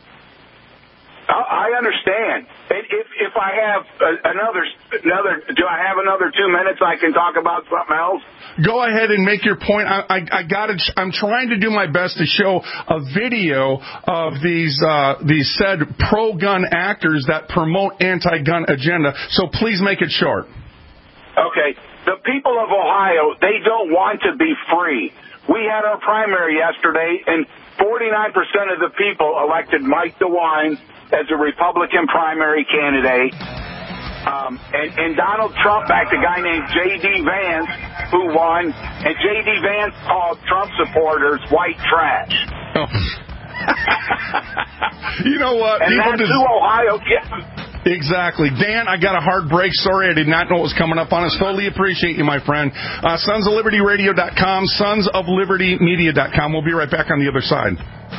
I understand. If if I have another another, do I have another two minutes? I can talk about something else. Go ahead and make your point. I I, I got it. I'm trying to do my best to show a video of these uh, these said pro-gun actors that promote anti-gun agenda. So please make it short. Okay. The people of Ohio, they don't want to be free. We had our primary yesterday, and forty-nine percent of the people elected Mike DeWine as a Republican primary candidate. Um, and, and Donald Trump backed a guy named J D. Vance, who won, and J D. Vance called Trump supporters white trash. Oh. You know what? And People that's just... who Ohio gets. Exactly. Dan, I got a hard break. Sorry, I did not know what was coming up on us. Totally appreciate you, my friend. Uh, sons of liberty radio dot com, sons of liberty media dot com. We'll be right back on the other side.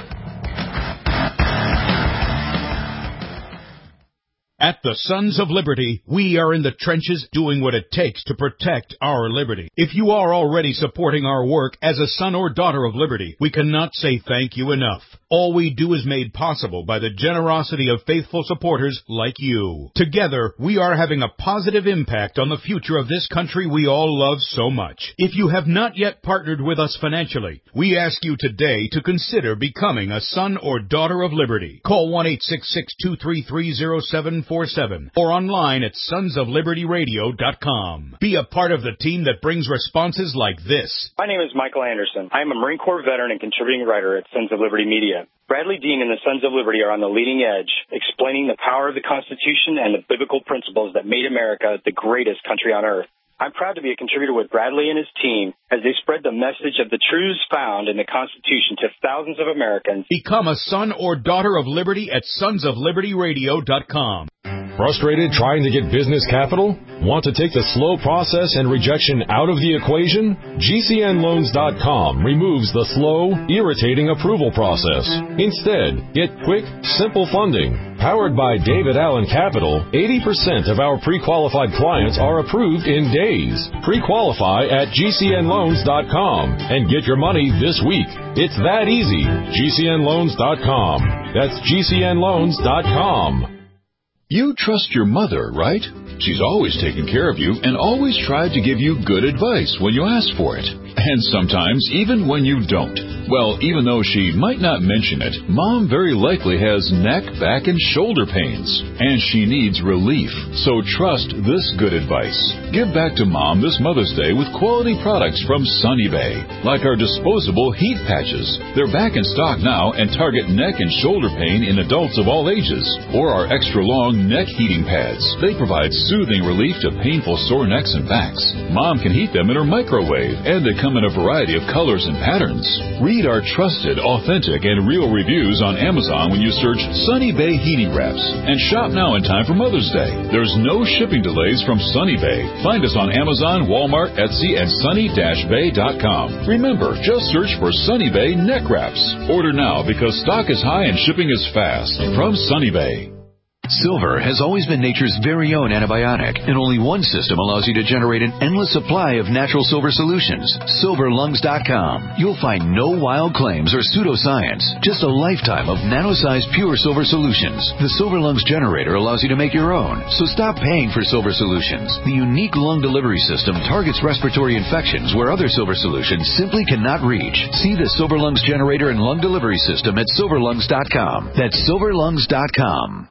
At the Sons of Liberty, we are in the trenches doing what it takes to protect our liberty. If you are already supporting our work as a son or daughter of liberty, we cannot say thank you enough. All we do is made possible by the generosity of faithful supporters like you. Together, we are having a positive impact on the future of this country we all love so much. If you have not yet partnered with us financially, we ask you today to consider becoming a son or daughter of liberty. Call one eight six six, two three three, zero seven four seven or online at sons of liberty radio dot com. Be a part of the team that brings responses like this. My name is Michael Anderson. I am a Marine Corps veteran and contributing writer at Sons of Liberty Media. Bradley Dean and the Sons of Liberty are on the leading edge, explaining the power of the Constitution and the biblical principles that made America the greatest country on earth. I'm proud to be a contributor with Bradley and his team as they spread the message of the truths found in the Constitution to thousands of Americans. Become a son or daughter of liberty at sons of liberty radio dot com. Frustrated trying to get business capital? Want to take the slow process and rejection out of the equation? G C N loans dot com removes the slow, irritating approval process. Instead, get quick, simple funding. Powered by David Allen Capital, eighty percent of our pre-qualified clients are approved in days. Pre-qualify at G C N loans dot com and get your money this week. It's that easy. G C N loans dot com. That's G C N loans dot com. You trust your mother, right? She's always taken care of you and always tried to give you good advice when you ask for it. And sometimes even when you don't. Well, even though she might not mention it, Mom very likely has neck, back, and shoulder pains. And she needs relief. So trust this good advice. Give back to Mom this Mother's Day with quality products from Sunny Bay. Like our disposable heat patches. They're back in stock now and target neck and shoulder pain in adults of all ages. Or our extra long neck heating pads. They provide soothing relief to painful sore necks and backs. Mom can heat them in her microwave, and they come in a variety of colors and patterns. Read our trusted, authentic, and real reviews on Amazon when you search Sunny Bay Heating Wraps. And shop now in time for Mother's Day. There's no shipping delays from Sunny Bay. Find us on Amazon, Walmart, Etsy, and sunny dash bay dot com. Remember, just search for Sunny Bay Neck Wraps. Order now because stock is high and shipping is fast. From Sunny Bay. Silver has always been nature's very own antibiotic, and only one system allows you to generate an endless supply of natural silver solutions. silver lungs dot com. You'll find no wild claims or pseudoscience, just a lifetime of nano-sized pure silver solutions. The Silver Lungs generator allows you to make your own, so stop paying for silver solutions. The unique lung delivery system targets respiratory infections where other silver solutions simply cannot reach. See the Silver Lungs generator and lung delivery system at silver lungs dot com. That's silver lungs dot com.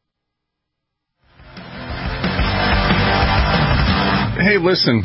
Hey, listen.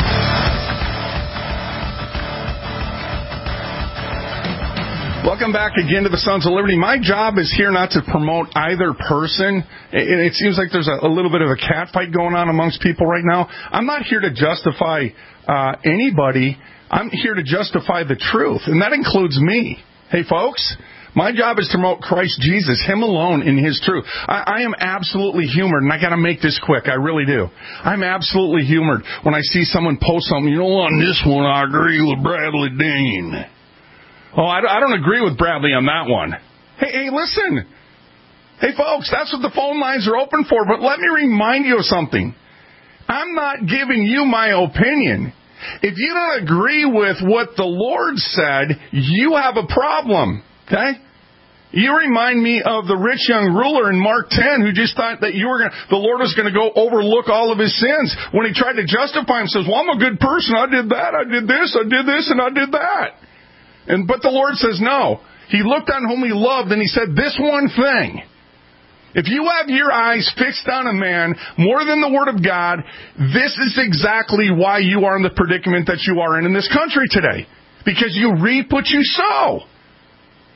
Welcome back again to the Sons of Liberty. My job is here not to promote either person. And it seems like there's a, a little bit of a catfight going on amongst people right now. I'm not here to justify uh, anybody. I'm here to justify the truth, and that includes me. Hey, folks. My job is to promote Christ Jesus, Him alone in His truth. I, I am absolutely humored, and I got to make this quick. I really do. I'm absolutely humored when I see someone post something. You know, on this one, I agree with Bradley Dean. Oh, I, I don't agree with Bradley on that one. Hey, hey, listen. Hey, folks, that's what the phone lines are open for. But let me remind you of something. I'm not giving you my opinion. If you don't agree with what the Lord said, you have a problem. Okay? You remind me of the rich young ruler in Mark ten who just thought that you were going the Lord was going to go overlook all of his sins. When he tried to justify himself, well, I'm a good person. I did that. I did this. I did this. And I did that. And but the Lord says no. He looked on whom he loved and he said this one thing. If you have your eyes fixed on a man more than the Word of God, this is exactly why you are in the predicament that you are in in this country today. Because you reap what you sow.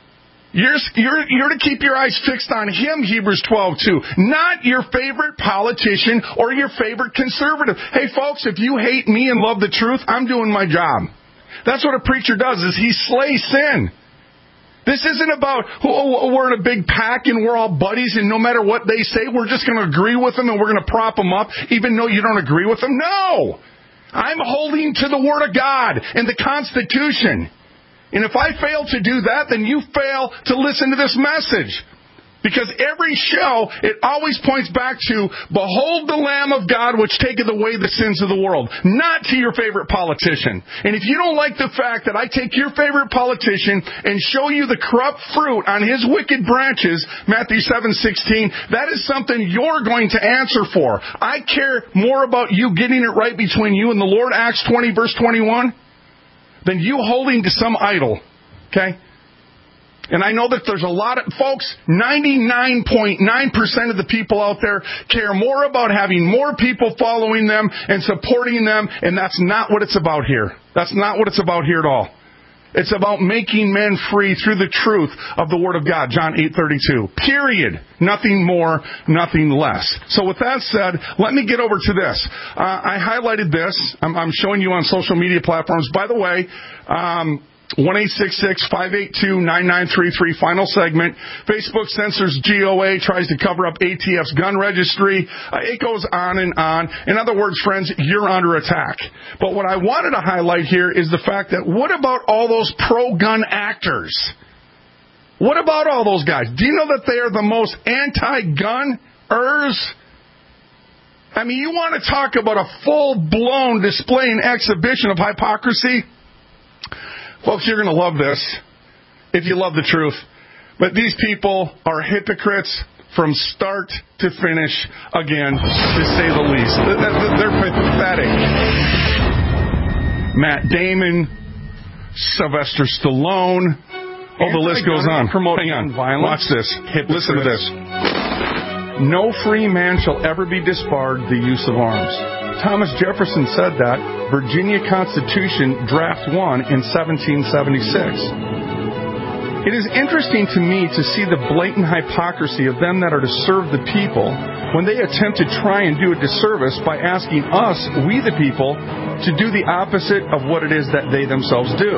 You're, you're, you're to keep your eyes fixed on him, Hebrews twelve two, not your favorite politician or your favorite conservative. Hey, folks, if you hate me and love the truth, I'm doing my job. That's what a preacher does, is he slays sin. This isn't about, oh, we're in a big pack and we're all buddies and no matter what they say, we're just going to agree with them and we're going to prop them up even though you don't agree with them. No! I'm holding to the Word of God and the Constitution. And if I fail to do that, then you fail to listen to this message. Because every show, it always points back to, behold the Lamb of God which taketh away the sins of the world. Not to your favorite politician. And if you don't like the fact that I take your favorite politician and show you the corrupt fruit on his wicked branches, Matthew seven sixteen, that is something you're going to answer for. I care more about you getting it right between you and the Lord, Acts twenty verse twenty-one, than you holding to some idol. Okay? And I know that there's a lot of, folks, ninety-nine point nine percent of the people out there care more about having more people following them and supporting them, and that's not what it's about here. That's not what it's about here at all. It's about making men free through the truth of the Word of God, John eight thirty-two. Period. Nothing more, nothing less. So with that said, let me get over to this. Uh, I highlighted this. I'm, I'm showing you on social media platforms. By the way, um... one eight six six, five eight two, nine nine three three, final segment. Facebook censors G O A, tries to cover up A T F's gun registry. Uh, it goes on and on. In other words, friends, you're under attack. But what I wanted to highlight here is the fact that what about all those pro-gun actors? What about all those guys? Do you know that they are the most anti-gunners? I mean, you want to talk about a full-blown display and exhibition of hypocrisy? Folks, you're going to love this if you love the truth. But these people are hypocrites from start to finish, again, to say the least. They're pathetic. Matt Damon, Sylvester Stallone. Oh, the list goes on. Hang on. Watch this. Listen to this. No free man shall ever be disbarred the use of arms. Thomas Jefferson said that. Virginia Constitution, Draft one in seventeen seventy-six. It is interesting to me to see the blatant hypocrisy of them that are to serve the people when they attempt to try and do a disservice by asking us, we the people, to do the opposite of what it is that they themselves do.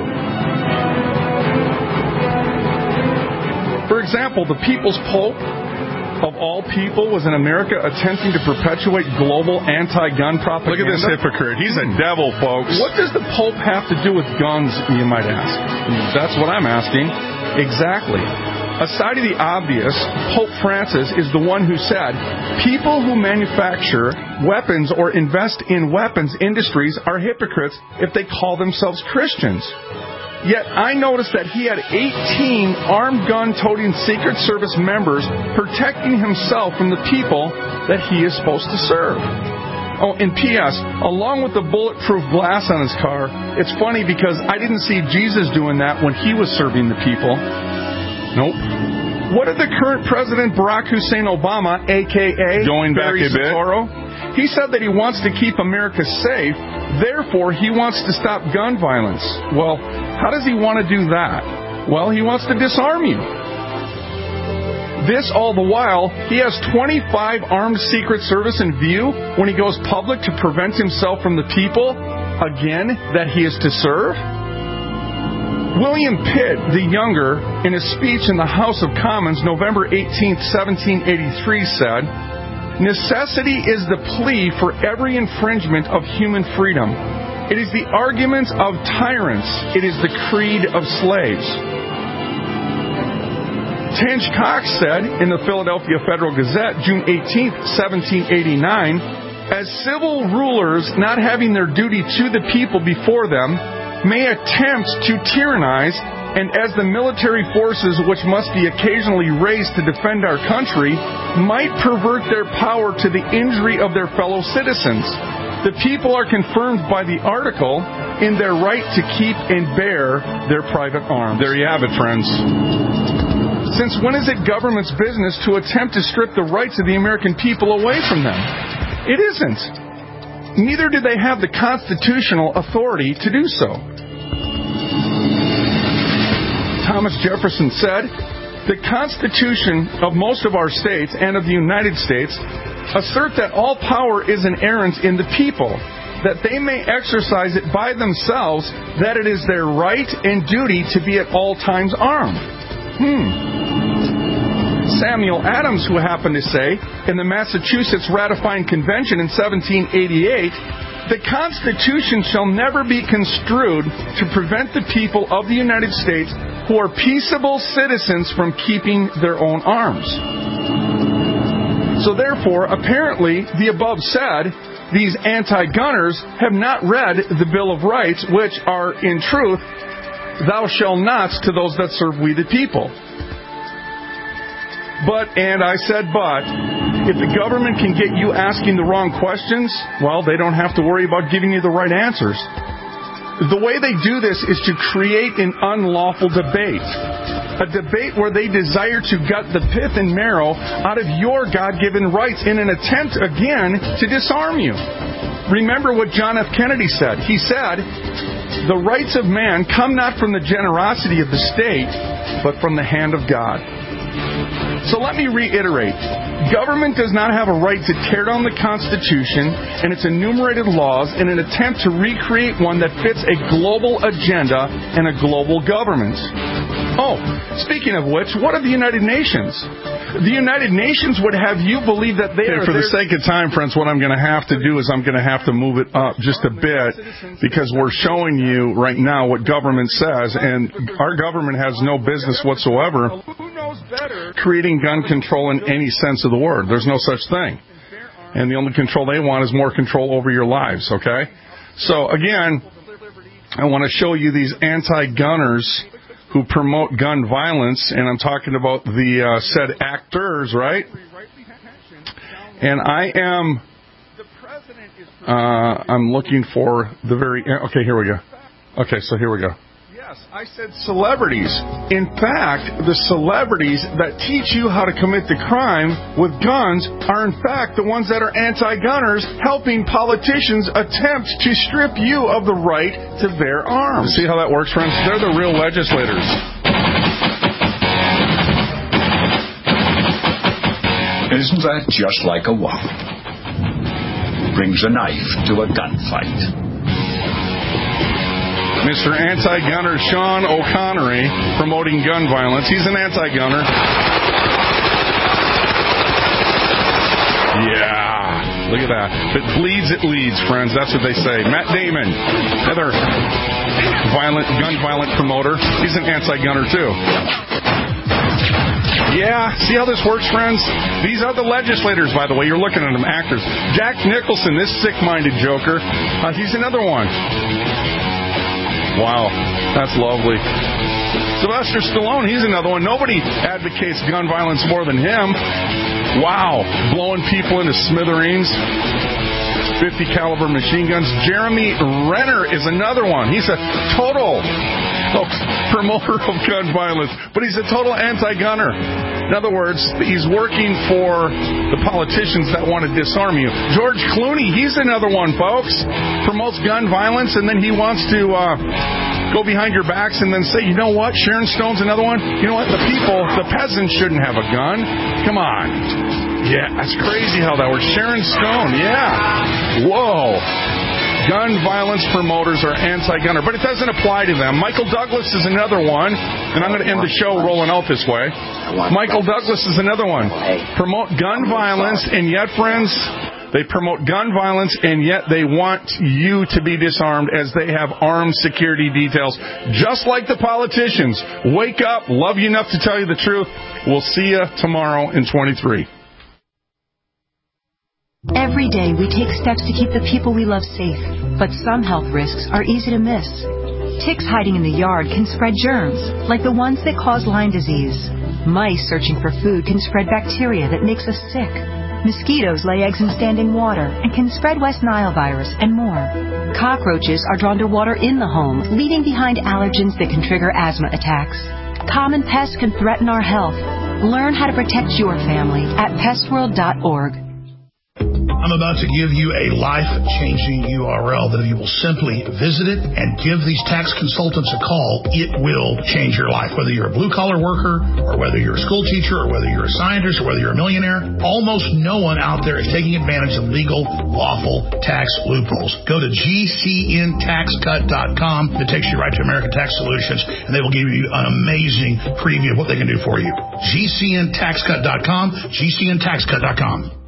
For example, the People's Pope, of all people, was in America attempting to perpetuate global anti-gun propaganda. Look at this hypocrite. He's a devil, folks. What does the Pope have to do with guns, you might ask? That's what I'm asking. Exactly. Aside of the obvious, Pope Francis is the one who said, people who manufacture weapons or invest in weapons industries are hypocrites if they call themselves Christians. Yet I noticed that he had eighteen armed gun-toting Secret Service members protecting himself from the people that he is supposed to serve. Oh, and P S, along with the bulletproof glass on his car, it's funny because I didn't see Jesus doing that when he was serving the people. Nope. What did the current President Barack Hussein Obama, a k a. Going back a bit. He said that he wants to keep America safe, therefore he wants to stop gun violence. Well, how does he want to do that? Well, he wants to disarm you. This all the while, he has twenty-five armed Secret Service in view when he goes public to prevent himself from the people, again, that he is to serve. William Pitt, the Younger, in a speech in the House of Commons November eighteenth, seventeen eighty-three said, necessity is the plea for every infringement of human freedom. It is the argument of tyrants. It is the creed of slaves. Tench Cox said in the Philadelphia Federal Gazette, June eighteenth, seventeen eighty-nine, as civil rulers not having their duty to the people before them may attempt to tyrannize, and as the military forces which must be occasionally raised to defend our country might pervert their power to the injury of their fellow citizens, the people are confirmed by the article in their right to keep and bear their private arms. There you have it, friends. Since when is it government's business to attempt to strip the rights of the American people away from them? It isn't. Neither do they have the constitutional authority to do so. Thomas Jefferson said, The Constitution of most of our states and of the United States assert that all power is inherent in the people, that they may exercise it by themselves, that it is their right and duty to be at all times armed. Hmm. Samuel Adams, who happened to say in the Massachusetts Ratifying Convention in seventeen eighty-eight, the Constitution shall never be construed to prevent the people of the United States who are peaceable citizens from keeping their own arms. So therefore, apparently, the above said, these anti-gunners have not read the Bill of Rights, which are, in truth, thou shalt nots to those that serve we the people. But, and I said but, if the government can get you asking the wrong questions, well, they don't have to worry about giving you the right answers. The way they do this is to create an unlawful debate. A debate where they desire to gut the pith and marrow out of your God-given rights in an attempt, again, to disarm you. Remember what John F. Kennedy said. He said, the rights of man come not from the generosity of the state, but from the hand of God. So let me reiterate. Government does not have a right to tear down the Constitution and its enumerated laws in an attempt to recreate one that fits a global agenda and a global government. Oh, speaking of which, what are the United Nations? The United Nations would have you believe that they okay, are... For the sake of time, friends, what I'm going to have to do is I'm going to have to move it up just a bit because we're showing you right now what government says, and our government has no business whatsoever creating gun control in any sense of the word. There's no such thing. And the only control they want is more control over your lives, okay? So, again, I want to show you these anti-gunners who promote gun violence, and I'm talking about the uh, said actors, right? And I am, uh, I'm looking for the very, okay, here we go. Okay, so here we go. Yes, I said celebrities. In fact, the celebrities that teach you how to commit the crime with guns are in fact the ones that are anti-gunners helping politicians attempt to strip you of the right to bear arms. See how that works, friends? They're the real legislators. Isn't that just like a woman? Brings a knife to a gunfight. Mister Anti-Gunner Sean O'Connery promoting gun violence. He's an anti-gunner. Yeah. Look at that. If it bleeds, it leads, friends. That's what they say. Matt Damon, another violent, gun violent promoter. He's an anti-gunner, too. Yeah, see how this works, friends? These are the legislators, by the way. You're looking at them, actors. Jack Nicholson, this sick-minded joker. Uh, he's another one. Wow, that's lovely. Sylvester Stallone, he's another one. Nobody advocates gun violence more than him. Wow, blowing people into smithereens. fifty caliber machine guns. Jeremy Renner is another one. He's a total oh, promoter of gun violence, but he's a total anti-gunner. In other words, he's working for the politicians that want to disarm you. George Clooney, he's another one, folks. Promotes gun violence, and then he wants to uh, go behind your backs and then say, you know what, Sharon Stone's another one. You know what, the people, the peasants shouldn't have a gun. Come on. Yeah, that's crazy how that works. Sharon Stone, yeah. Whoa. Gun violence promoters are anti-gunner, but it doesn't apply to them. Michael Douglas is another one, and I'm going to end the show rolling out this way. Michael Douglas is another one. Promote gun violence, and yet, friends, they promote gun violence, and yet they want you to be disarmed as they have armed security details, just like the politicians. Wake up, love you enough to tell you the truth. We'll see you tomorrow in twenty-three. Every day we take steps to keep the people we love safe, but some health risks are easy to miss. Ticks hiding in the yard can spread germs, like the ones that cause Lyme disease. Mice searching for food can spread bacteria that makes us sick. Mosquitoes lay eggs in standing water and can spread West Nile virus and more. Cockroaches are drawn to water in the home, leaving behind allergens that can trigger asthma attacks. Common pests can threaten our health. Learn how to protect your family at pest world dot org. I'm about to give you a life-changing U R L that if you will simply visit it and give these tax consultants a call, it will change your life. Whether you're a blue-collar worker or whether you're a school teacher or whether you're a scientist or whether you're a millionaire, almost no one out there is taking advantage of legal, lawful tax loopholes. Go to G C N tax cut dot com. It takes you right to American Tax Solutions, and they will give you an amazing preview of what they can do for you. G C N tax cut dot com, G C N tax cut dot com.